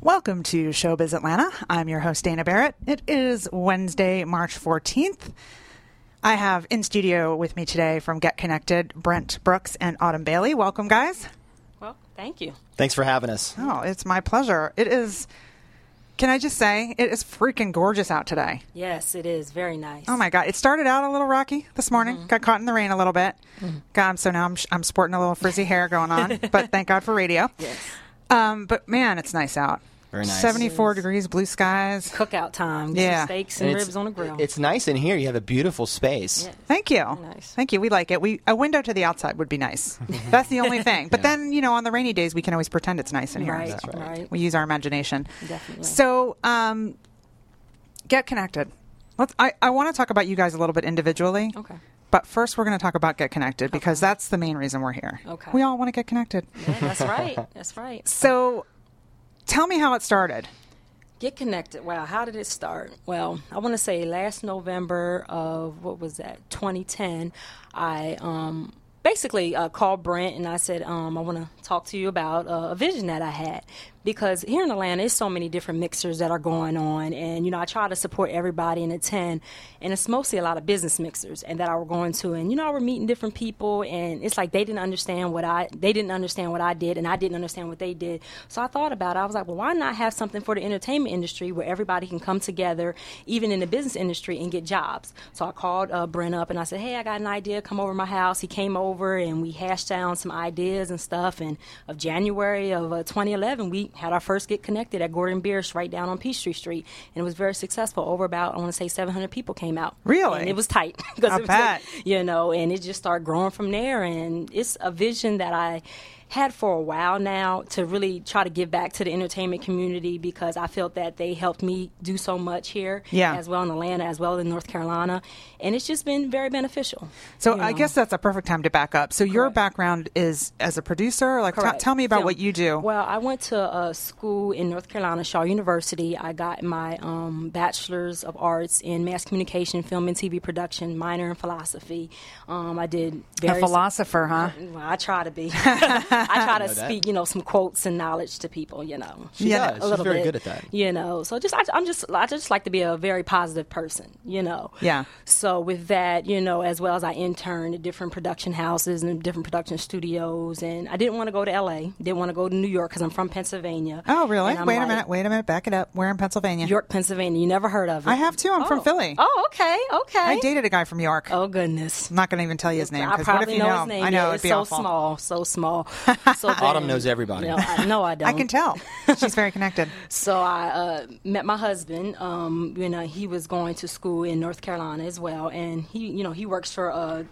Welcome to Showbiz Atlanta. I'm your host, Dana Barrett. It is Wednesday, March 14th. I have in studio with me today from Get Connected, Brent Brooks and Autumn Bailey. Welcome, guys. Well, thank you. Thanks for having us. Oh, it's my pleasure. It is, can I just say, it is freaking gorgeous out today. Yes, it is. Very nice. Oh, my God. It started out a little rocky this morning. Got caught in the rain a little bit. God, so now I'm sporting a little frizzy hair going on, but thank God for radio. Yes. But, man, it's nice out. Very nice. 74 degrees, blue skies. Cookout time. Get Yeah. some steaks and ribs on the grill. It's nice in here. You have a beautiful space. Yes. Thank you. Very nice. Thank you. We like it. A window to the outside would be nice. That's the only thing. But then, on the rainy days, we can always pretend it's nice in here. Right, So right. we use our imagination. Definitely. So, Get Connected. I want to talk about you guys a little bit individually. Okay. But first, we're going to talk about Get Connected because that's the main reason we're here. Okay. We all want to get connected. Yeah, that's right. That's right. So, tell me how it started. Get Connected. Wow, how did it start? Well, I want to say last November of, 2010, I basically called Brent and I said, I want to talk to you about a vision that I had. Because here in Atlanta, there's so many different mixers that are going on. And, I try to support everybody and attend. And it's mostly a lot of business mixers and that I were going to. And, I were meeting different people. And it's like they didn't understand what I did. And I didn't understand what they did. So I thought about it. I was like, well, why not have something for the entertainment industry where everybody can come together, even in the business industry, and get jobs. So I called Brent up and I said, hey, I got an idea. Come over to my house. He came over and we hashed down some ideas and stuff. And of January of 2011, we had our first Get Connected at Gordon Bierce right down on Peachtree Street, and it was very successful. Over about, I want to say, 700 people came out. Really? And it was tight. I bet. And it just started growing from there, and it's a vision that I had for a while now to really try to give back to the entertainment community because I felt that they helped me do so much here as well in Atlanta, as well in North Carolina, and it's just been very beneficial. So I guess that's a perfect time to back up. So your background is as a producer? Like, tell me about what you do. Well, I went to a school in North Carolina, Shaw University. I got my bachelor's of arts in mass communication, film and TV production, minor in philosophy. I did various... A philosopher, huh? Well, I try to be. I try to speak, some quotes and knowledge to people, She does. a little She's very bit, good at that. So I just like to be a very positive person, Yeah. So with that, as well as I interned at different production houses and different production studios, and I didn't want to go to LA, didn't want to go to New York because I'm from Pennsylvania. Oh, really? Wait a minute, back it up. We're in Pennsylvania. York, Pennsylvania. You never heard of it? I have too. I'm from Philly. Oh, okay. I dated a guy from York. Oh, goodness. I'm not going to even tell you his name. I probably what if you know his name. I know, it's it'd be so awful. so small. So Autumn knows everybody. No, I don't. I can tell. She's very connected. So I met my husband. He was going to school in North Carolina as well, and he works for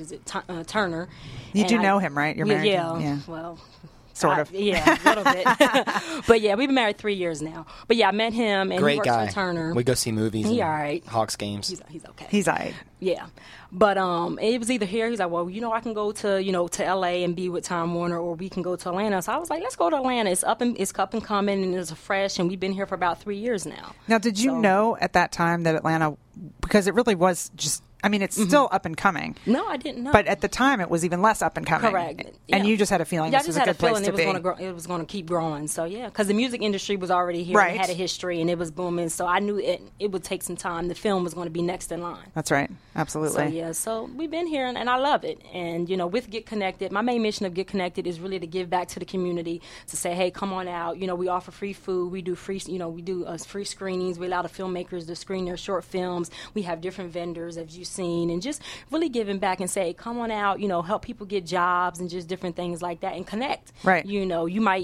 Turner. You do know him, right? You're married. Yeah. Well. Sort of. Yeah, a little bit. But yeah, we've been married 3 years now. But yeah, I met him, and Great he works guy. for Turner. We go see movies. He and all right. Hawks games. He's okay. He's all right. Yeah. But it was either here. He's like, well, I can go to to LA and be with Time Warner, or we can go to Atlanta. So I was like, let's go to Atlanta. It's up and coming, and it's fresh, and we've been here for about 3 years now. Now, did you know at that time that Atlanta, because it really was just, it's still up and coming. No, I didn't know. But at the time, it was even less up and coming. Correct. And you just had a feeling this was a good place to be. It was going to keep growing. So yeah, because the music industry was already here, right. It had a history, and it was booming. So I knew it would take some time. The film was going to be next in line. That's right. Absolutely. So we've been here, and I love it. And with Get Connected, my main mission of Get Connected is really to give back to the community, to say, hey, come on out. We offer free food. We do free free screenings. We allow the filmmakers to screen their short films. We have different vendors, as you've seen, and just really giving back and say, come on out, help people get jobs and just different things like that and connect. Right. You might,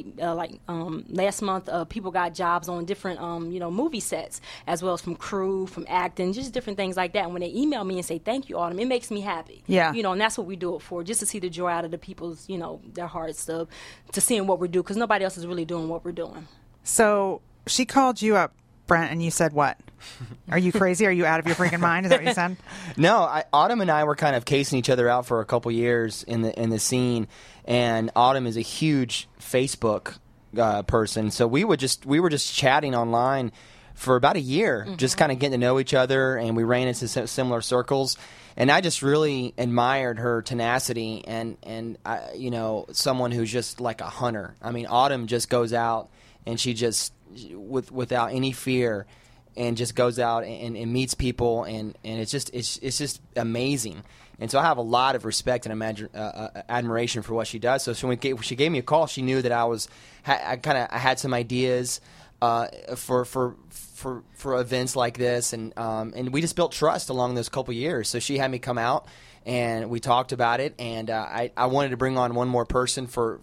last month, people got jobs on different, movie sets, as well as from crew, from acting, just different things like that. And when they email me and say, thank you, Autumn, it makes me happy. Yeah. And that's what we do it for, just to see the joy out of the people's, their hearts to seeing what we do, because nobody else is really doing what we're doing. So she called you up, Brent, and you said what? Are you crazy? Are you out of your freaking mind? Is that what you said? No, Autumn and I were kind of casing each other out for a couple years in the scene, and Autumn is a huge Facebook person, so we were just chatting online for about a year, just kind of getting to know each other, and we ran into similar circles. And I just really admired her tenacity and someone who's just like a hunter. Autumn just goes out and she just without any fear, and just goes out and meets people, and it's just amazing. And so I have a lot of respect and admiration for what she does. So when she gave me a call, she knew that I had some ideas for events like this, and we just built trust along those couple years. So she had me come out, and we talked about it, and I wanted to bring on one more person for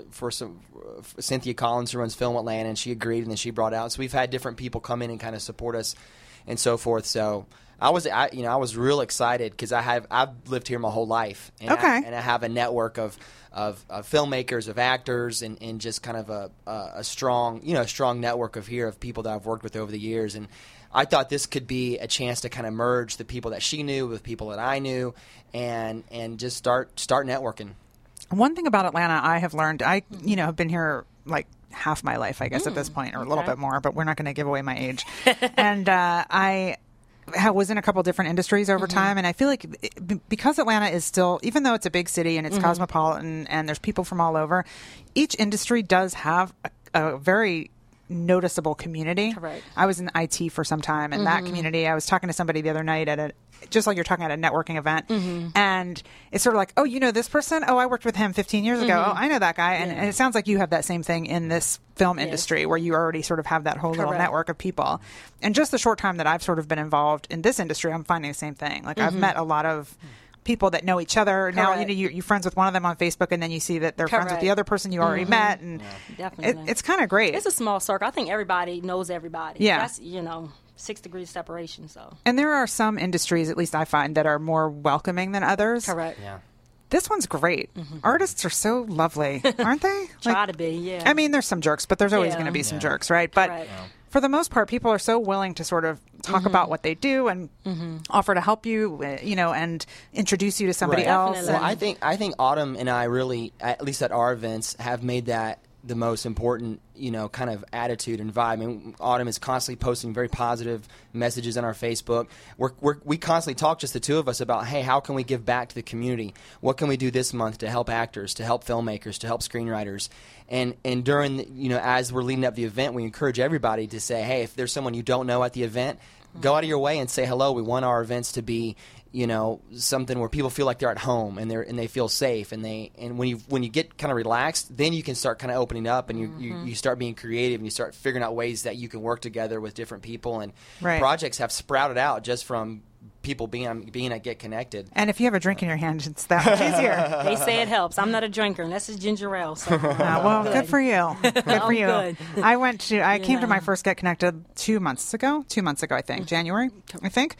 Cynthia Collins, who runs Film Atlanta, and she agreed, and then she brought out. So we've had different people come in and kind of support us and so forth. So I was real excited because I've lived here my whole life, and I have a network of filmmakers, of actors, and just kind of a strong network of people that I've worked with over the years. And I thought this could be a chance to kind of merge the people that she knew with people that I knew, and just start networking. One thing about Atlanta I have learned, I have been here like half my life, I guess, at this point, or a little bit more, but we're not going to give away my age. And I was in a couple different industries over time, and I feel like because Atlanta is still, even though it's a big city and it's cosmopolitan and there's people from all over, each industry does have a very noticeable community. Correct. I was in IT for some time, and that community, I was talking to somebody the other night just like you're talking at a networking event, and it's sort of like, oh, you know this person? Oh, I worked with him 15 years ago. Oh, I know that guy. And it sounds like you have that same thing in this film industry where you already sort of have that whole little network of people. And just the short time that I've sort of been involved in this industry, I'm finding the same thing. Like I've met a lot of people that know each other. Correct. Now, you're friends with one of them on Facebook, and then you see that they're friends with the other person you already met. And definitely. It's kind of great. It's a small circle. I think everybody knows everybody. Yeah. That's, 6 degrees separation. So. And there are some industries, at least I find, that are more welcoming than others. Correct. Yeah. This one's great. Artists are so lovely, aren't they? Try to be, yeah. I mean, there's some jerks, but there's always going to be some jerks, right? But for the most part, people are so willing to sort of talk about what they do and offer to help you, and introduce you to somebody else. Definitely. Well, I think Autumn and I really, at least at our events, have made that the most important, kind of attitude and vibe. I mean, Autumn is constantly posting very positive messages on our Facebook. We constantly talk, just the two of us, about, hey, how can we give back to the community? What can we do this month to help actors, to help filmmakers, to help screenwriters? And during, as we're leading up the event, we encourage everybody to say, hey, if there's someone you don't know at the event, go out of your way and say hello. We want our events to be, something where people feel like they're at home and they feel safe, and when you get kind of relaxed, then you can start kind of opening up, and you start being creative, and you start figuring out ways that you can work together with different people, and projects have sprouted out just from people being at Get Connected. And if you have a drink in your hand, it's that much easier. They say it helps. I'm not a drinker unless it's ginger ale. So well, good for you. Good for you. Good. I came to my first Get Connected 2 months ago, I think, January, I think.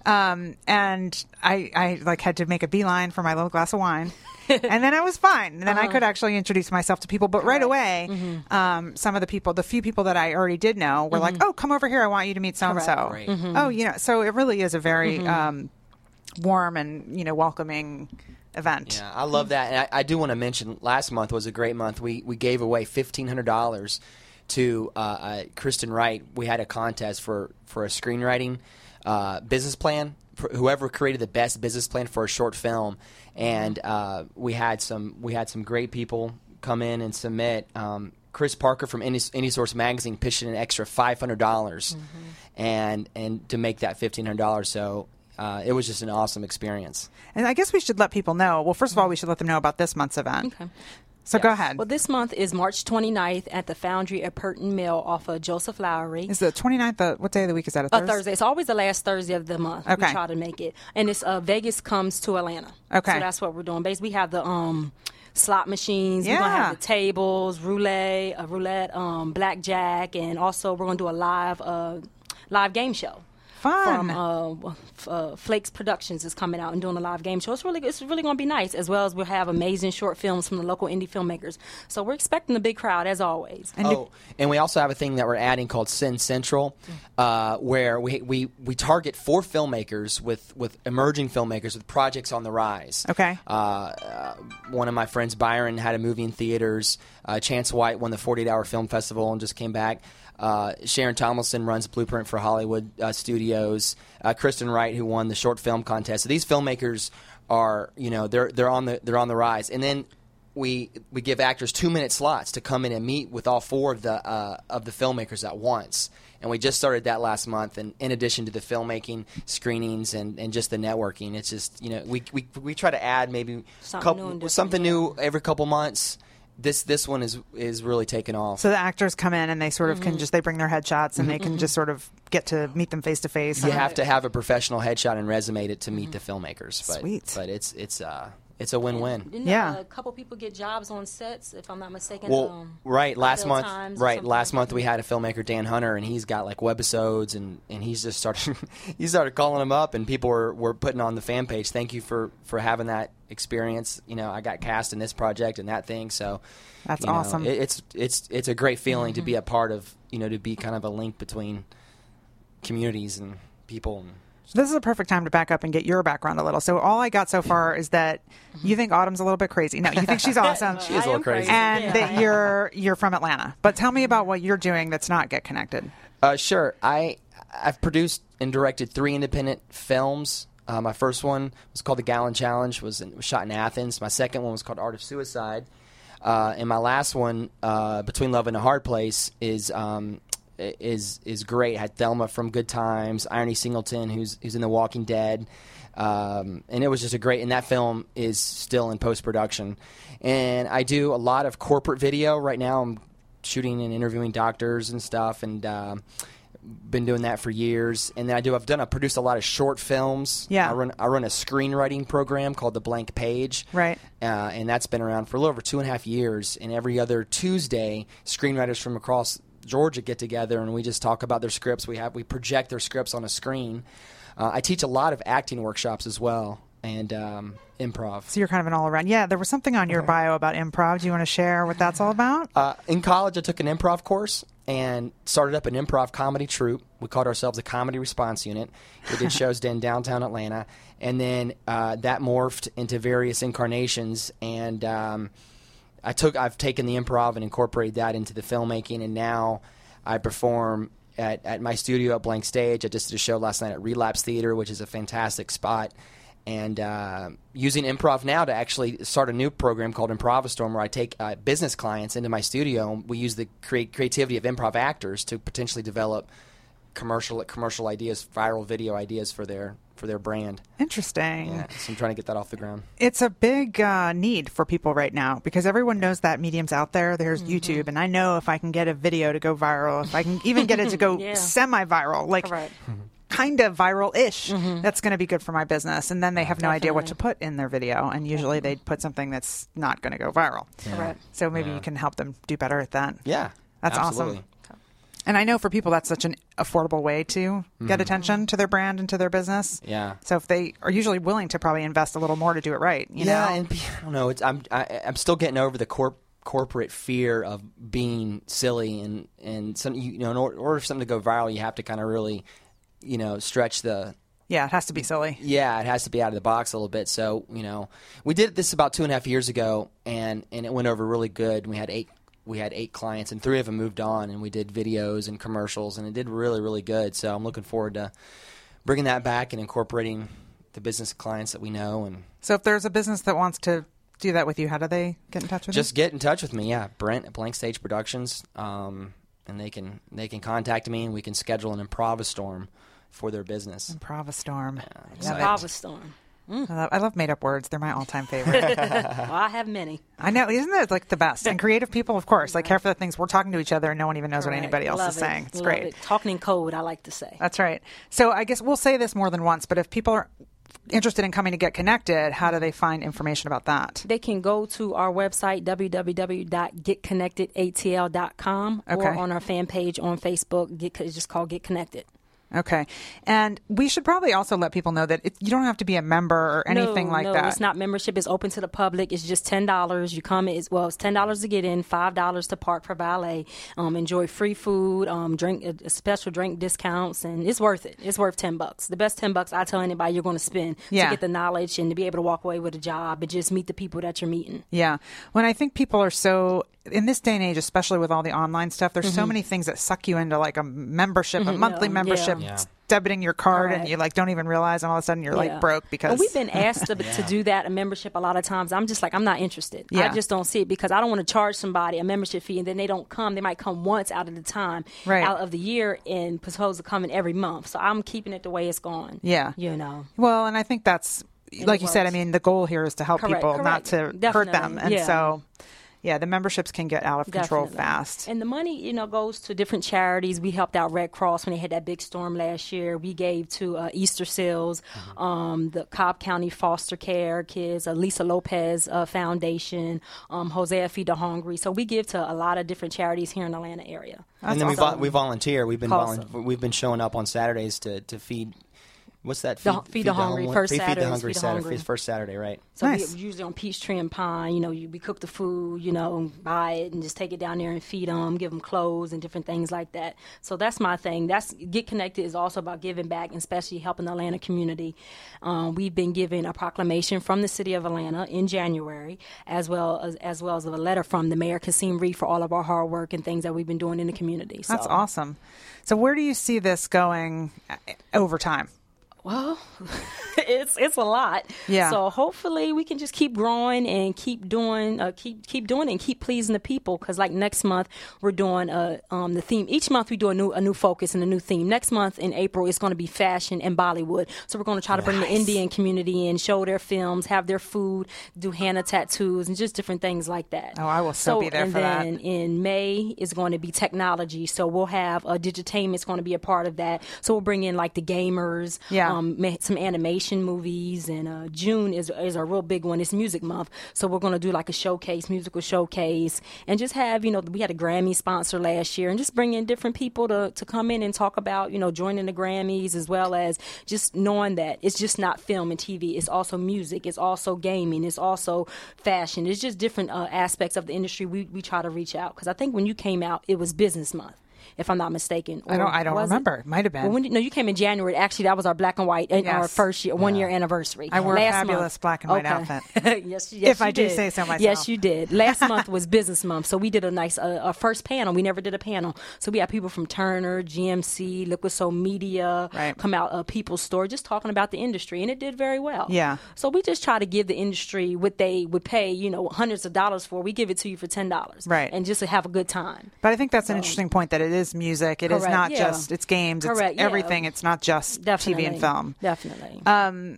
And I had to make a beeline for my little glass of wine. And then I was fine. And then I could actually introduce myself to people. But right away, some of the few people that I already did know were like, oh, come over here. I want you to meet so-and-so. Right. Oh, so it really is a very warm and, welcoming event. Yeah, I love that. And I do want to mention, last month was a great month. We gave away $1,500 to Kristen Wright. We had a contest for a screenwriting business plan, for whoever created the best business plan for a short film. And we had some great people come in and submit. Chris Parker from AnySource Magazine pitched in an extra $500, and to make that $1,500. So it was just an awesome experience. And I guess we should let people know. Well, first of all, we should let them know about this month's event. Okay. So go ahead. Well, this month is March 29th at the Foundry at Purton Mill off of Joseph Lowry. Is the 29th, what day of the week is that? A Thursday? Thursday. It's always the last Thursday of the month. Okay. We try to make it. And it's Vegas Comes to Atlanta. Okay. So that's what we're doing. Basically, we have the slot machines. Yeah. We're going to have the tables, roulette, blackjack, and also we're going to do a live game show. Fun. From Flakes Productions is coming out and doing a live game show. It's really going to be nice, as well as we'll have amazing short films from the local indie filmmakers. So we're expecting a big crowd, as always. And we also have a thing that we're adding called Sin Central, where we target 4 filmmakers with emerging filmmakers with projects on the rise. Okay. One of my friends, Byron, had a movie in theaters. Chance White won the 48-hour film festival and just came back. Sharon Tomlinson runs Blueprint for Hollywood Studios. Kristen Wright, who won the short film contest. So these filmmakers are, they're on the rise. And then we give actors 2-minute slots to come in and meet with all 4 of the filmmakers at once. And we just started that last month. And in addition to the filmmaking screenings and just the networking, it's just, we try to add maybe something new every couple months. This one is really taking off. So the actors come in and they sort of can they bring their headshots and they can just sort of get to meet them face to face. You have to have a professional headshot and resume to meet the filmmakers. Sweet. But it's a win-win. Didn't a couple people get jobs on sets, if I'm not mistaken? Well, last month we had a filmmaker, Dan Hunter, and he's got like webisodes, and he's just started calling them up, and people were putting on the fan page, thank you for having that experience. I got cast in this project and that thing, so that's awesome. It's a great feeling to be a part of, to be kind of a link between communities and people. This is a perfect time to back up and get your background a little. So all I got so far is that you think Autumn's a little bit crazy. No, you think she's awesome. She is a little crazy. And that you're from Atlanta. But tell me about what you're doing that's not Get Connected. Sure. I've produced and directed 3 independent films. My first one was called The Gallon Challenge, was shot in Athens. My second one was called Art of Suicide. And my last one, Between Love and a Hard Place, is great. I had Thelma from Good Times, Irony Singleton, who's in The Walking Dead, and it was just a great. And that film is still in post production. And I do a lot of corporate video right now. I'm shooting and interviewing doctors and stuff, and been doing that for years. And then I've produced a lot of short films. Yeah, I run a screenwriting program called The Blank Page. Right, and that's been around for a little over 2.5 years. And every other Tuesday, screenwriters from across Georgia get together and we just talk about their scripts. We project their scripts on a screen. I teach a lot of acting workshops as well, and improv. So you're kind of an all-around. Yeah, there was something on your bio about improv. Do you want to share what that's all about? In college, I took an improv course and started up an improv comedy troupe. We called ourselves a Comedy Response Unit. We did shows in downtown Atlanta, and then that morphed into various incarnations, and I've taken the improv and incorporated that into the filmmaking, and now I perform at my studio at Blank Stage. I just did a show last night at Relapse Theater, which is a fantastic spot, and using improv now to actually start a new program called Improvistorm, where I take business clients into my studio, and we use the creativity of improv actors to potentially develop commercial ideas, viral video ideas for their brand. Interesting. Yeah, so I'm trying to get that off the ground. It's a big need for people right now because everyone knows that medium's out there. There's YouTube, and I know if I can get a video to go viral, if I can even get it to go semi-viral, like kind of viral-ish, that's going to be good for my business. And then they have no idea what to put in their video, and usually they put something that's not going to go viral. Correct. So maybe you can help them do better at that. Yeah, that's absolutely. Awesome. And I know for people that's such an affordable way to get attention to their brand and to their business. Yeah. So if they are usually willing to probably invest a little more to do it right, you know? And I don't know. I'm still getting over the corporate fear of being silly and some, in order for something to go viral, you have to kind of really, stretch the. Yeah, it has to be silly. Yeah, it has to be out of the box a little bit. So we did this about 2.5 years ago, and it went over really good. We had 8 clients, and 3 of them moved on, and we did videos and commercials, and it did really, really good. So I'm looking forward to bringing that back and incorporating the business clients that we know. And so if there's a business that wants to do that with you, how do they get in touch with you? Just get in touch with me, Brent at Blank Stage Productions, and they can contact me, and we can schedule an Improvistorm for their business. Improvistorm. Yeah, Improvistorm. I love made-up words. They're my all-time favorite. Well, I have many. I know. Isn't that like the best? And creative people, of course, like care for the things. We're talking to each other and no one even knows what anybody else is saying. It's great. It. Talking in code, I like to say. That's right. So I guess we'll say this more than once, but if people are interested in coming to Get Connected, how do they find information about that? They can go to our website, www.getconnectedatl.com, or on our fan page on Facebook. It's just called Get Connected. Okay. And we should probably also let people know that you don't have to be a member or anything like that. No, it's not membership. It's open to the public. It's just $10. You come, it's $10 to get in, $5 to park for valet. Enjoy free food, drink special drink discounts, and it's worth it. It's worth $10. The best $10 I tell anybody you're going to spend to get the knowledge and to be able to walk away with a job and just meet the people that you're meeting. Yeah. When I think people are so... In this day and age, especially with all the online stuff, there's so many things that suck you into like a membership, a monthly membership. debiting your card Correct. and you like don't even realize, and all of a sudden you're like Yeah. broke because And we've been asked to do that, a membership, a lot of times. I'm just like, I'm not interested. Yeah. I just don't see it because I don't want to charge somebody a membership fee and then they don't come. They might come once out of the time, Right. out of the year, and supposed to come in every month. So I'm keeping it the way it's going. Yeah. You know. Well, and I think that's like you said. I works. mean, the goal here is to help Correct, people, not correct. to hurt Definitely, them, and yeah. so. Yeah, the memberships can get out of control Definitely. fast. And the money, goes to different charities. We helped out Red Cross when they had that big storm last year. We gave to Easter Seals, the Cobb County Foster Care Kids, Lisa Lopez Foundation, Hosea Feed the Hungry. So we give to a lot of different charities here in the Atlanta area. And then we volunteer. We've been Awesome. we've been showing up on Saturdays to feed. What's that? Feed the Hungry, first Feed the Saturdays, Hungry Feed the Saturday, Hungry. first Saturday, right? So Nice. we usually on Peachtree and Pine, we cook the food, buy it and just take it down there and feed them, give them clothes and different things like that. So that's my thing. Get Connected is also about giving back, and especially helping the Atlanta community. We've been given a proclamation from the city of Atlanta in January, as well as a letter from the mayor, Kasim Reed, for all of our hard work and things that we've been doing in the community. So. That's awesome. So where do you see this going over time? Well, it's a lot. Yeah. So hopefully we can just keep growing and keep doing and keep pleasing the people. Because like next month we're doing the theme. Each month we do a new focus and a new theme. Next month in April it's going to be fashion and Bollywood. So we're going to try to bring the Indian community in, show their films, have their food, do henna tattoos, and just different things like that. Oh, I will so be there for that. And then in May is going to be technology. So we'll have Digitainment's going to be a part of that. So we'll bring in like the gamers. Yeah. Some animation movies, and June is a real big one. It's music month, so we're going to do like a musical showcase, and just have, we had a Grammy sponsor last year, and just bring in different people to come in and talk about, joining the Grammys, as well as just knowing that it's just not film and TV. It's also music. It's also gaming. It's also fashion. It's just different aspects of the industry we try to reach out, because I think when you came out, it was business month, if I'm not mistaken. I don't remember. It might have been. Well, you came in January. Actually, that was our black and white and our first year, 1 year anniversary. I wore a Last fabulous month. black and white outfit. yes, If you I do did. say so myself. Yes, you did. Last month was business month, so we did a nice our first panel. We never did a panel, so we had people from Turner, GMC, Liquid Soul Media come out, People's Store, just talking about the industry, and it did very well. Yeah. So we just try to give the industry what they would pay, hundreds of dollars for. We give it to you for $10, Right. And just to have a good time. But I think that's an interesting point, that it is music. It is not yeah. just, it's games, Correct, it's yeah. everything. It's not just Definitely. TV and film. Definitely.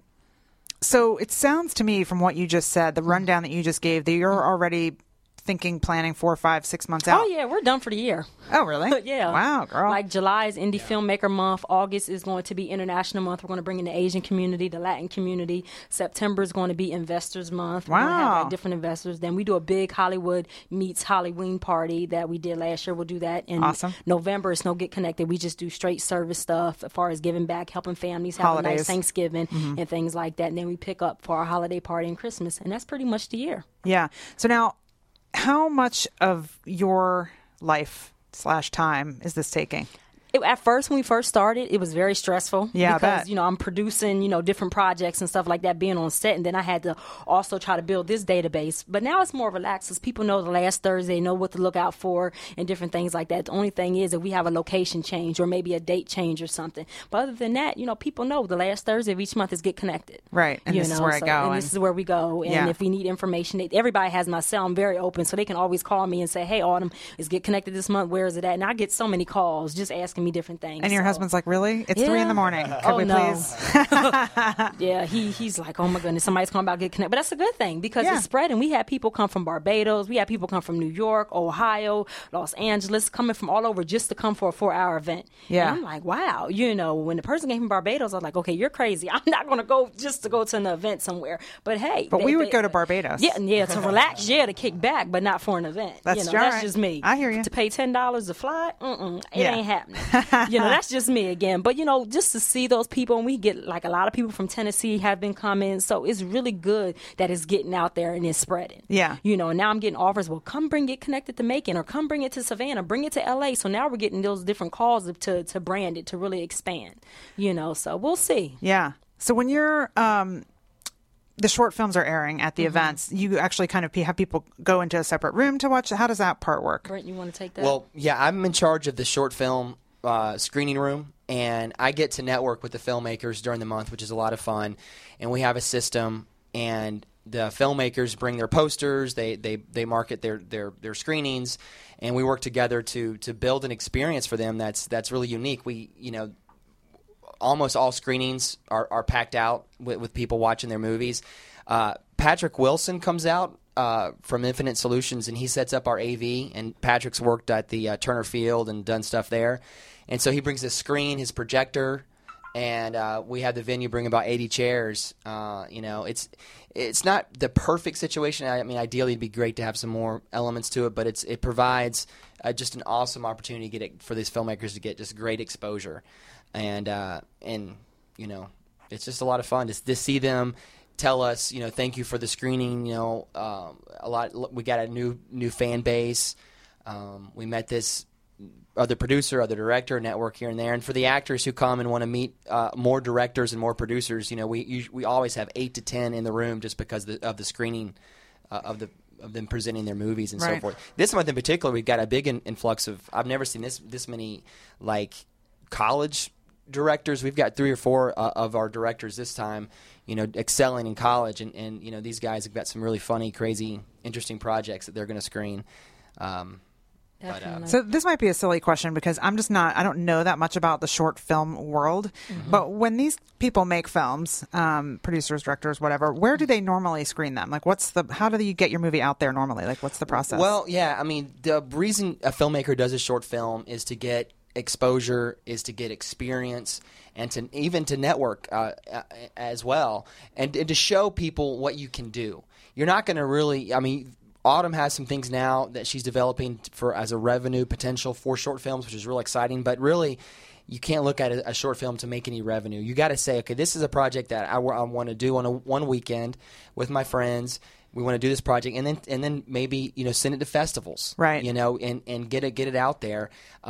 So it sounds to me from what you just said, the rundown that you just gave, that you're already planning 4, 5, 6 months out. Oh yeah, we're done for the year. Oh, really? Yeah. Wow, girl. Like July is Indie Filmmaker Month. August is going to be International Month. We're going to bring in the Asian community, the Latin community. September is going to be Investors Month. We're going to have Wow. like different investors. Then we do a big Hollywood meets Halloween party that we did last year. We'll do that in Awesome. November. It's no Get Connected. We just do straight service stuff as far as giving back, helping families have a Holidays. nice Thanksgiving and things like that. And then we pick up for our holiday party and Christmas. And that's pretty much the year. Yeah. So now, how much of your life/time is this taking? At first, when we first started, it was very stressful. Yeah, I because bet. I'm producing different projects and stuff like that, being on set, and then I had to also try to build this database. But now it's more relaxed, because people know the last Thursday, know what to look out for, and different things like that. The only thing is, if we have a location change or maybe a date change or something. But other than that, people know the last Thursday of each month is Get Connected. Right, and this is where I go, And and- this is where we go. And Yeah. if we need information, everybody has my cell. I'm very open, so they can always call me and say, "Hey, Autumn, is Get Connected this month? Where is it at?" And I get so many calls just asking me different things. And your So- husband's like, really? It's 3 Yeah. a.m. Could Oh, we no. please? Yeah, he's like, oh my goodness, somebody's calling about Get Connected. But that's a good thing, because Yeah. it's spreading. We had people come from Barbados. We had people come from New York, Ohio, Los Angeles, coming from all over just to come for a 4-hour event. Yeah. And I'm like, wow. When the person came from Barbados, I was like, okay, you're crazy. I'm not going to go just to go to an event somewhere. But hey. But we would go to Barbados. Yeah, to relax, to kick back, but not for an event. That's That's right. just me. I hear you. To pay $10 to fly, it Yeah. ain't happening. That's just me again. But, just to see those people, and we get like a lot of people from Tennessee have been coming. So it's really good that it's getting out there and it's spreading. Yeah. And now I'm getting offers, well, come bring Get Connected to Macon, or come bring it to Savannah, bring it to LA. So now we're getting those different calls to brand it, to really expand, so we'll see. Yeah. So when you're, the short films are airing at the Mm-hmm. events, you actually kind of have people go into a separate room to watch. How does that part work? Brent, you want to take that? Well, yeah, I'm in charge of the short film screening room, and I get to network with the filmmakers during the month, which is a lot of fun. And we have a system, and the filmmakers bring their posters, they market their screenings, and we work together to build an experience for them that's really unique. We, almost all screenings are packed out with people watching their movies. Patrick Wilson comes out from Infinite Solutions, and he sets up our AV, and Patrick's worked at the Turner Field and done stuff there. And so he brings his screen, his projector, and we have the venue bring about 80 chairs. It's not the perfect situation. I mean, ideally it'd be great to have some more elements to it, but it provides just an awesome opportunity for these filmmakers to get just great exposure. And it's just a lot of fun to see them tell us, thank you for the screening. We got a new fan base. We met this other producer, other director, network here and there. And for the actors who come and want to meet more directors and more producers, we always have 8 to 10 in the room just because of the screening of them presenting their movies and so forth. This month in particular, we've got a big influx of. I've never seen this many college directors. We've got 3 or 4 of our directors this time, excelling in college, and these guys have got some really funny, crazy, interesting projects that they're going to screen. So this might be a silly question because I don't know that much about the short film world, but when these people make films, producers, directors, whatever, where do they normally screen them? How do you get your movie out there normally? What's the process? Well, yeah, I mean, the reason a filmmaker does a short film is to get exposure, is to get experience, and to network as well, and to show people what you can do. You're not going to really, Autumn has some things now that she's developing as a revenue potential for short films, which is real exciting. But really, you can't look at a short film to make any revenue. You got to say, okay, this is a project that I want to do on one weekend with my friends. We want to do this project, and then maybe send it to festivals, right? And get it out there.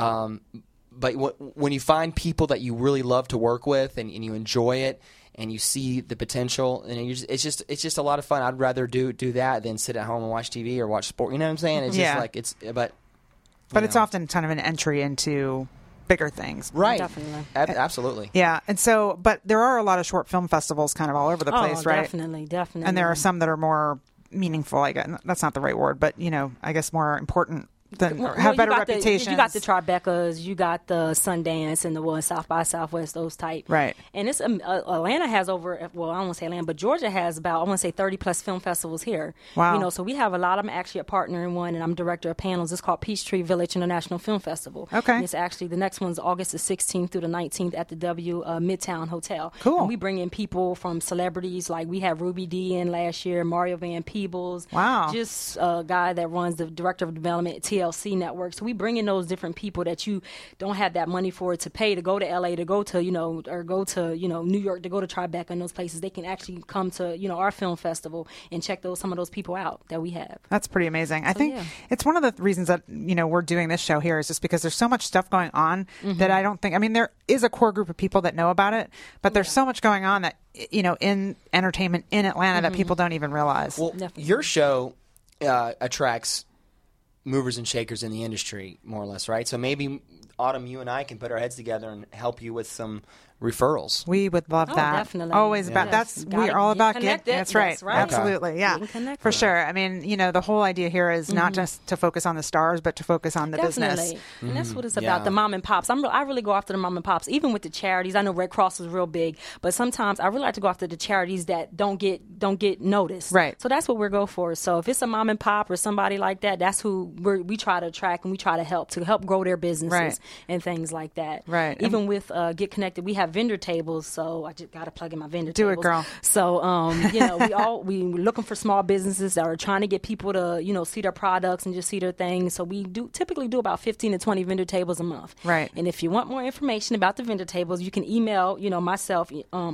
But when you find people that you really love to work with and you enjoy it, and you see the potential, and it's just a lot of fun. I'd rather do that than sit at home and watch TV or watch sport. You know what I'm saying? It's just but it's often kind of an entry into bigger things, right? Definitely, absolutely. Yeah, and so, but there are a lot of short film festivals kind of all over the place, right? Definitely. And there are some that are more meaningful. I guess that's not the right word, but I guess more important. Have better reputations. You got the Tribecas, you got the Sundance, and the South by Southwest, those type. Right. And it's Atlanta has over. Well, I don't want to say Atlanta, but Georgia has about 30 plus film festivals here. Wow. So we have a lot. I'm actually a partner in one, and I'm director of panels. It's called Peachtree Village International Film Festival. Okay. And it's actually the next one's August the 16th through the 19th at the W Midtown Hotel. Cool. And we bring in people from celebrities like we had Ruby Dee in last year, Mario Van Peebles. Wow. Just a guy that runs the director of development at TLC Network. So we bring in those different people that you don't have that money for to pay to go to LA, to go to, or go to, New York, to go to Tribeca and those places. They can actually come to, our film festival and check some of those people out that we have. That's pretty amazing. I think it's one of the reasons that, we're doing this show here is just because there's so much stuff going on that I don't think, there is a core group of people that know about it, but there's so much going on that, in entertainment in Atlanta that people don't even realize. Well, your show attracts movers and shakers in the industry, more or less, right? So maybe, Autumn, you and I can put our heads together and help you with some referrals. We would love that. Definitely. Always about we're all about getting that's right. Right. Absolutely. Yeah. For sure. The whole idea here is not just to focus on the stars, but to focus on the business. And that's what it's about, the mom and pops. I really go after the mom and pops, even with the charities. I know Red Cross is real big, but sometimes I really like to go after the charities that don't get noticed. Right. So that's what we go for. So if it's a mom and pop or somebody like that, that's who we try to attract, and we try to help grow their businesses and things like that. Right. Even with Get Connected, we have vendor tables, so I just got to plug in my vendor tables. Do it, girl. So, we're looking for small businesses that are trying to get people to, see their products and just see their things. So we typically do about 15 to 20 vendor tables a month. Right. And if you want more information about the vendor tables, you can email, myself,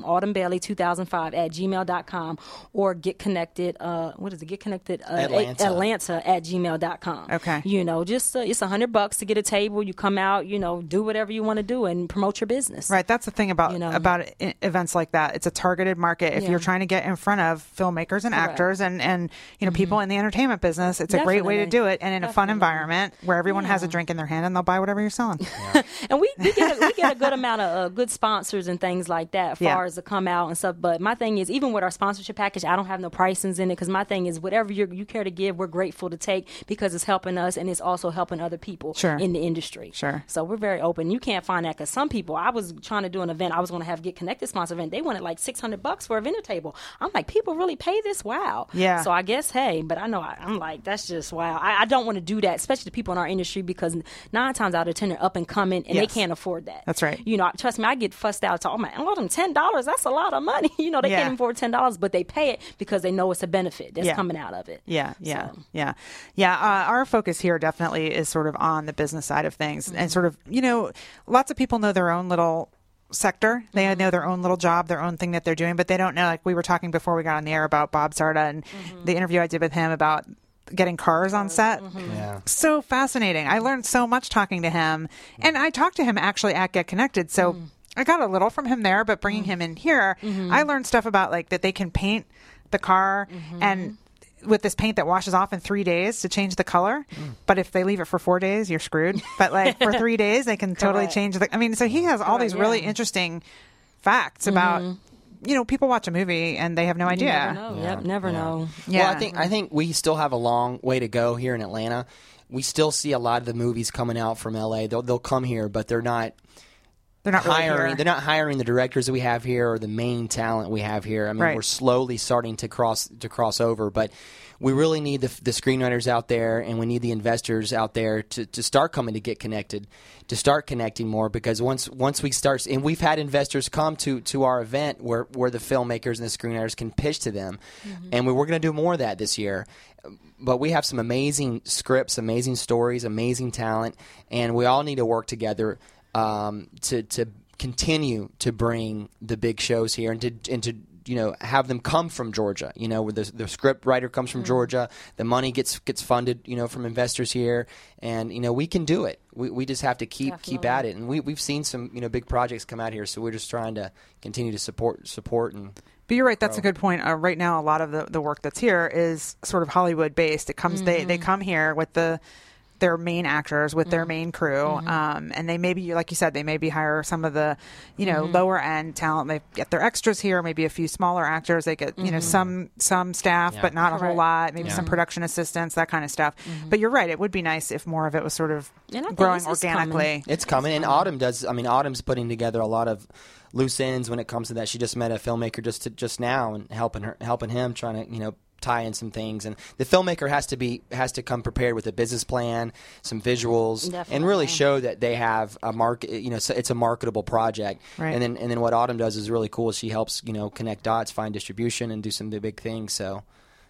autumnbailey2005@gmail.com, or Get Connected, what is it? Get Connected Atlanta@gmail.com. Okay. Just it's $100 to get a table. You come out, do whatever you want to do and promote your business. Right. That's the thing. thing about events like that. It's a targeted market. If you're trying to get in front of filmmakers and actors and people in the entertainment business, it's a great way to do it, and in a fun environment where everyone has a drink in their hand and they'll buy whatever you're selling. And we get a good amount of good sponsors and things like that, as far as to come out and stuff. But my thing is, even with our sponsorship package, I don't have no pricings in it, because my thing is, whatever you care to give, we're grateful to take, because it's helping us and it's also helping other people in the industry. Sure. So we're very open. You can't find that, because some people, I was trying to do an event, I was going to have Get Connected sponsor event. They wanted like $600 for a vendor table. I'm like, people really pay this? Wow. Yeah. So I guess, hey, but I know I'm like, that's just wow. I don't want to do that, especially the people in our industry, because 9 times out of 10 are up and coming and they can't afford that. That's right. Trust me, I get fussed out to all my, them $10, that's a lot of money. They can't afford $10, but they pay it because they know it's a benefit that's coming out of it. Our focus here definitely is sort of on the business side of things, and sort of, lots of people know their own little sector. They know their own little job, their own thing that they're doing, but they don't know, like we were talking before we got on the air about Bob Sarda and the interview I did with him about getting cars on set. So fascinating. I learned so much talking to him, and I talked to him actually at Get Connected, so I got a little from him there, but bringing him in here, I learned stuff about like that they can paint the car and with this paint that washes off in 3 days to change the color. But if they leave it for 4 days, you're screwed. But like for 3 days, they can totally change so he has all these really interesting facts about, people watch a movie and they have no idea. Never know. Never know. Yeah. Well, I think we still have a long way to go here in Atlanta. We still see a lot of the movies coming out from LA. They'll come here, but they're not hiring. Really they're not hiring the directors that we have here or the main talent we have here. I mean, we're slowly starting to cross over, but we really need the screenwriters out there, and we need the investors out there to start coming to Get Connected, to start connecting more. Because once we start, and we've had investors come to our event where the filmmakers and the screenwriters can pitch to them, and we're going to do more of that this year. But we have some amazing scripts, amazing stories, amazing talent, and we all need to work together to continue to bring the big shows here and to have them come from Georgia. Where the script writer comes from Georgia, the money gets funded from investors here, and we can do it. We just have to keep at it, and we've seen some big projects come out here, so we're just trying to continue to support and. But you're right. That's a good point. Right now, a lot of the work that's here is sort of Hollywood based. It comes they come here with their main actors, with their main crew, and they maybe, like you said, they maybe hire some of the lower end talent. They get their extras here, maybe a few smaller actors. They get some staff, but not a whole lot. Maybe some production assistants, that kind of stuff. But you're right. It would be nice if more of it was sort of growing organically. It's coming, and Autumn does. I mean, Autumn's putting together a lot of loose ends when it comes to that. She just met a filmmaker just now and helping him, trying to tie in some things. And the filmmaker has to come prepared with a business plan, some visuals, Definitely. and really show that they have a market. It's a marketable project. Right. And then what Autumn does is really cool. She helps connect dots, find distribution, and do some of the big things. So.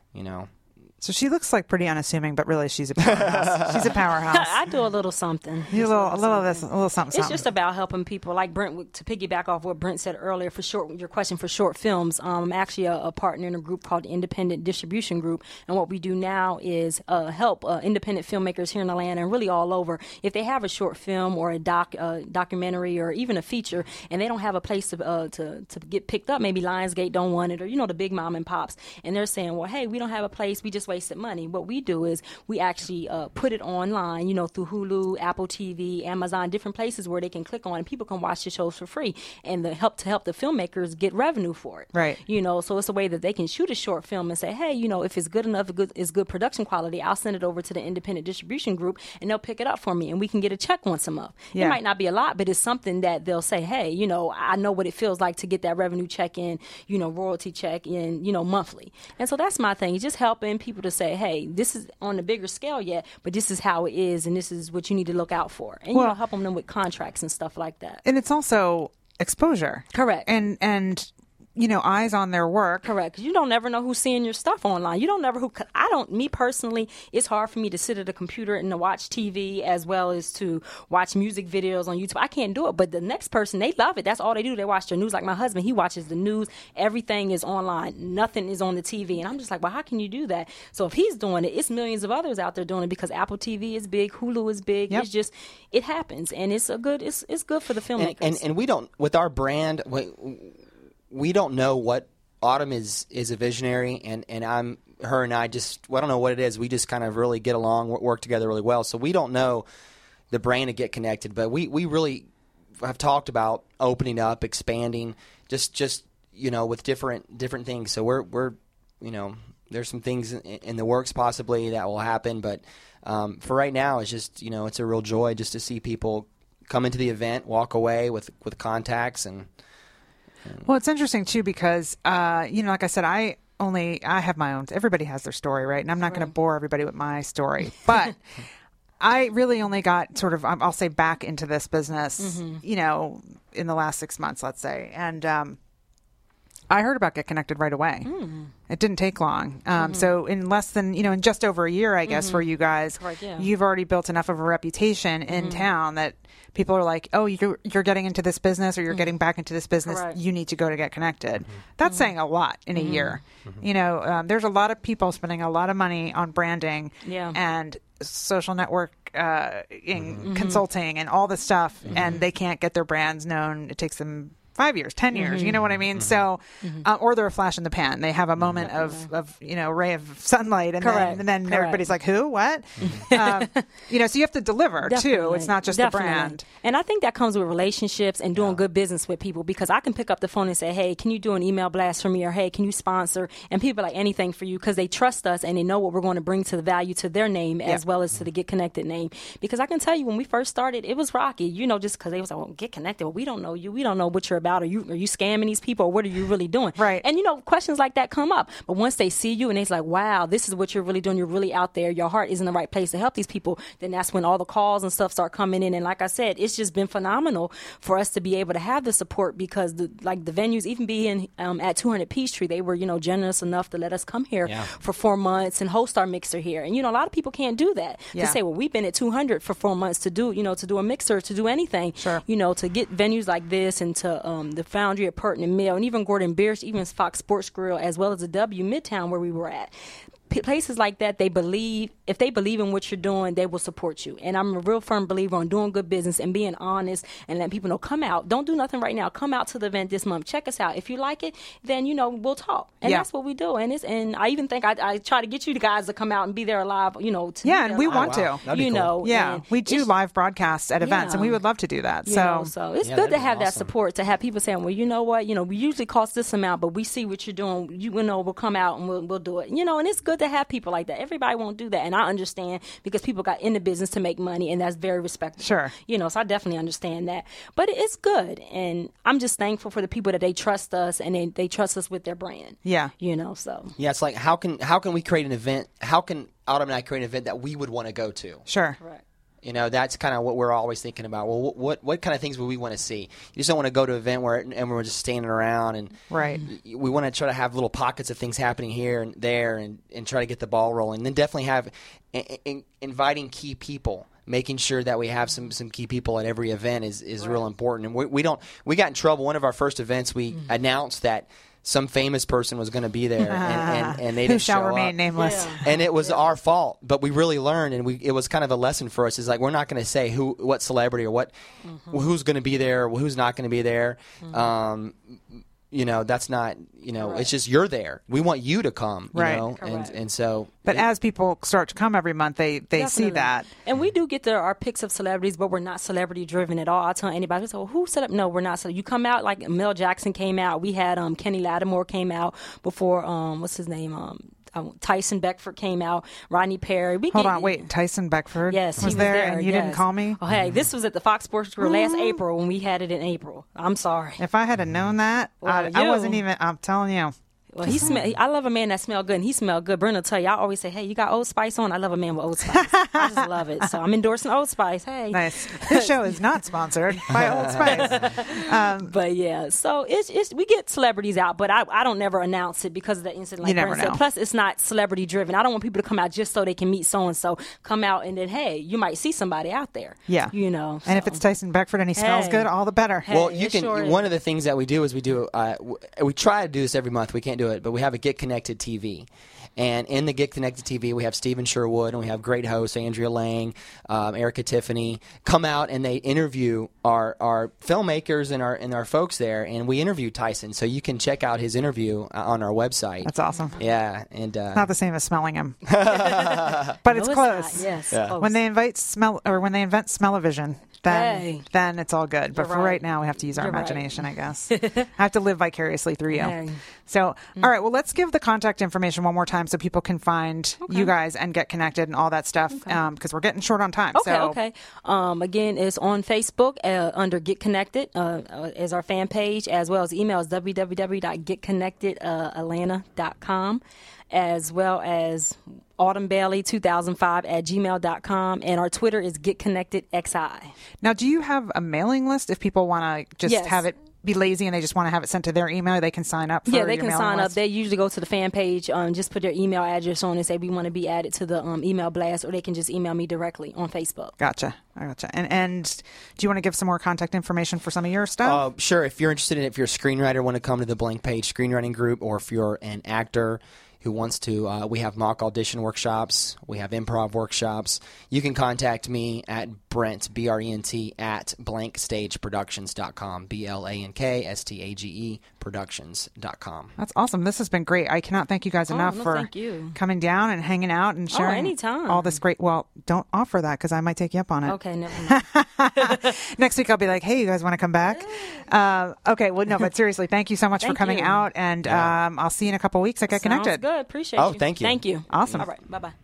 So she looks like pretty unassuming, but really she's a powerhouse. She's a powerhouse. I do a little something. A little of this, a little something. It's just about helping people. Like Brent, to piggyback off what Brent said earlier, your question for short films. I'm actually a partner in a group called the Independent Distribution Group, and what we do now is help independent filmmakers here in Atlanta and really all over. If they have a short film or a documentary or even a feature, and they don't have a place to get picked up, maybe Lionsgate don't want it, or the big mom and pops, and they're saying, well, hey, we don't have a place, we just wasted money. What we do is we actually put it online, through Hulu, Apple TV, Amazon, different places where they can click on and people can watch the shows for free, and help the filmmakers get revenue for it. Right. So it's a way that they can shoot a short film and say, hey, if it's good enough, it's good production quality, I'll send it over to the Independent Distribution Group and they'll pick it up for me and we can get a check once a month. Yeah. It might not be a lot, but it's something that they'll say, hey, I know what it feels like to get that revenue check in, royalty check in, monthly. And so that's my thing. It's just helping people to say, hey, this is on a bigger scale yet, but this is how it is, and this is what you need to look out for. And helping them with contracts and stuff like that. And it's also exposure. Correct. And eyes on their work. Correct. 'Cause you don't never know who's seeing your stuff online. You don't never me personally, it's hard for me to sit at a computer and to watch TV as well as to watch music videos on YouTube. I can't do it. But the next person, they love it. That's all they do. They watch their news. Like my husband, he watches the news. Everything is online. Nothing is on the TV. And I'm just like, well, how can you do that? So if he's doing it, it's millions of others out there doing it because Apple TV is big, Hulu is big. Yep. It's just, it happens. And it's good for the filmmakers. And we don't, with our brand, we don't know what Autumn is a visionary, and her and I just, I don't know what it is. We just kind of really get along, work together really well. So we don't know the brain to Get Connected, but we really have talked about opening up, expanding, just with different things. So we're there's some things in the works possibly that will happen, but for right now, it's just it's a real joy just to see people come into the event, walk away with contacts and. Well, it's interesting too because like I said, I have my own. Everybody has their story, right? And I'm not going to bore everybody with my story, but I really only got sort of, I'll say, back into this business, in the last 6 months, let's say, and I heard about Get Connected right away. It didn't take long. So in less than, in just over a year, I guess, for you guys, you've already built enough of a reputation in town that people are like, oh, you're getting into this business or you're getting back into this business. Correct. You need to go to Get Connected. That's saying a lot in a year. There's a lot of people spending a lot of money on branding and social network consulting and all this stuff, and they can't get their brands known. It takes them 5 years, 10 years, you know what I mean? So, or they're a flash in the pan. They have a moment of ray of sunlight and then everybody's like, who, what? So you have to deliver too. It's not just the brand. And I think that comes with relationships and doing good business with people, because I can pick up the phone and say, hey, can you do an email blast for me? Or, hey, can you sponsor? And people are like, anything for you, because they trust us and they know what we're going to bring to the value to their name as well as to the Get Connected name. Because I can tell you, when we first started, it was rocky, just because they was like, well, Get Connected. Well, we don't know you. We don't know what you're about. Are you scamming these people, or what are you really doing? Right. And questions like that come up. But once they see you and they're like, wow, this is what you're really doing. You're really out there. Your heart is in the right place to help these people. Then that's when all the calls and stuff start coming in. And like I said, it's just been phenomenal for us to be able to have the support, because the venues, even being at 200 Peachtree, they were, generous enough to let us come here for 4 months and host our mixer here. And, a lot of people can't do that. To say, well, we've been at 200 for 4 months to do a mixer, to do anything, to get venues like this, and to the Foundry at Purton and Mill, and even Gordon Biersch, even Fox Sports Grill, as well as the W Midtown where we were at. Places like that, if they believe in what you're doing, they will support you. And I'm a real firm believer on doing good business and being honest and letting people know, come out. Don't do nothing right now. Come out to the event this month. Check us out. If you like it, then, we'll talk. And that's what we do. And I even think I try to get you guys to come out and be there live, and we want to. That'd be cool. We do live broadcasts at events, and we would love to do that. So it's good to have that support, to have people saying, well, you know what, we usually cost this amount, but we see what you're doing. We'll come out and we'll do it. And it's good to have people like that. Everybody won't do that, and I understand, because people got in the business to make money, and that's very respectable. Sure. So I definitely understand that. But it's good, and I'm just thankful for the people that they trust us, and they trust us with their brand. Yeah. So. Yeah, it's like, how can we create an event? How can Autumn and I create an event that we would want to go to? Sure. Correct. That's kind of what we're always thinking about. Well, what kind of things would we want to see? You just don't want to go to an event and we're just standing around. And we want to try to have little pockets of things happening here and there, and try to get the ball rolling. And then definitely have inviting key people. Making sure that we have some key people at every event is real important. And we got in trouble. One of our first events, we announced that some famous person was going to be there, and they didn't show up. Who shall remain nameless. Yeah. And it was our fault, but we really learned, and it was kind of a lesson for us. Is like, we're not going to say what celebrity or who's going to be there, or who's not going to be there. That's not, it's just, you're there. We want you to come, and so. But as people start to come every month, they see that. And we do get our picks of celebrities, but we're not celebrity driven at all. I tell anybody, well, who set up? No, we're not. So you come out, like Mel Jackson came out. We had Kenny Lattimore came out before, what's his name? Tyson Beckford came out. Rodney Perry. Hold on, wait. Tyson Beckford was there, and you didn't call me? Oh, hey, this was at the Fox Sports Grill last April when we had it in April. I'm sorry. If I had known that, I wasn't even. I'm telling you. Well, I love a man that smell good, and he smell good. Brenda will tell you, I always say, hey, you got Old Spice on? I love a man with Old Spice. I just love it. So I'm endorsing Old Spice. Hey. Nice. This show is not sponsored by Old Spice. But yeah, so it's we get celebrities out, but I don't never announce it because of the incident. Like You never Brent said. know. Plus, it's not celebrity driven. I don't want people to come out just so they can meet so and so. Come out and then, hey, you might see somebody out there. Yeah. You know. And if it's Tyson Beckford and he smells Hey. good, all the better. Hey. Well, it you can. sure is. One of the things that we do is we try to do this every month. We can't do it, but we have a Get Connected TV. And in the Get Connected TV, we have Stephen Sherwood, and we have great hosts, Andrea Lang, Erica Tiffany, come out and they interview our filmmakers and our folks there, and we interview Tyson. So you can check out his interview on our website. That's awesome. Yeah, and Not the same as smelling him, but it's No, close. not. Yes. Yeah. Close. When they invent smell-o-vision, then it's all good. But You're for right. right now, we have to use our You're right. imagination, I guess. I have to live vicarously through you. Hey. So, all right, well, let's give the contact information one more time so people can find you guys and get connected and all that stuff because we're getting short on time. Okay. Again, it's on Facebook under Get Connected as our fan page, as well as email is www.getconnectedatlanta.com, as well as autumnbailey2005@gmail.com, and our Twitter is GetConnectedXI. Now, do you have a mailing list if people want to just Yes. have it be lazy and they just want to have it sent to their email? They can sign up for Yeah, they your can mailing sign up. list? They usually go to the fan page, just put their email address on and say we want to be added to the email blast, or they can just email me directly on Facebook. Gotcha. And do you want to give some more contact information for some of your stuff? sure. If you're interested in it, if you're a screenwriter, want to come to the Blank Page Screenwriting Group, or if you're an actor who wants to, we have mock audition workshops, we have improv workshops. You can contact me at Brent, B-R-E-N-T, at blankstageproductions.com, BLANKSTAGE productions.com. That's awesome. This has been great. I cannot thank you guys enough no, for thank you. coming down and hanging out and sharing anytime. all this great. Well, don't offer that because I might take you up on it. Okay, never mind. Next week I'll be like, hey, you guys want to come back? Okay. Well, no, but seriously, thank you so much for Thank coming you. out, and I'll see you in a couple weeks at Get Sounds Connected. good. Appreciate Oh, you. thank you. Thank you. Awesome. All right. Bye-bye.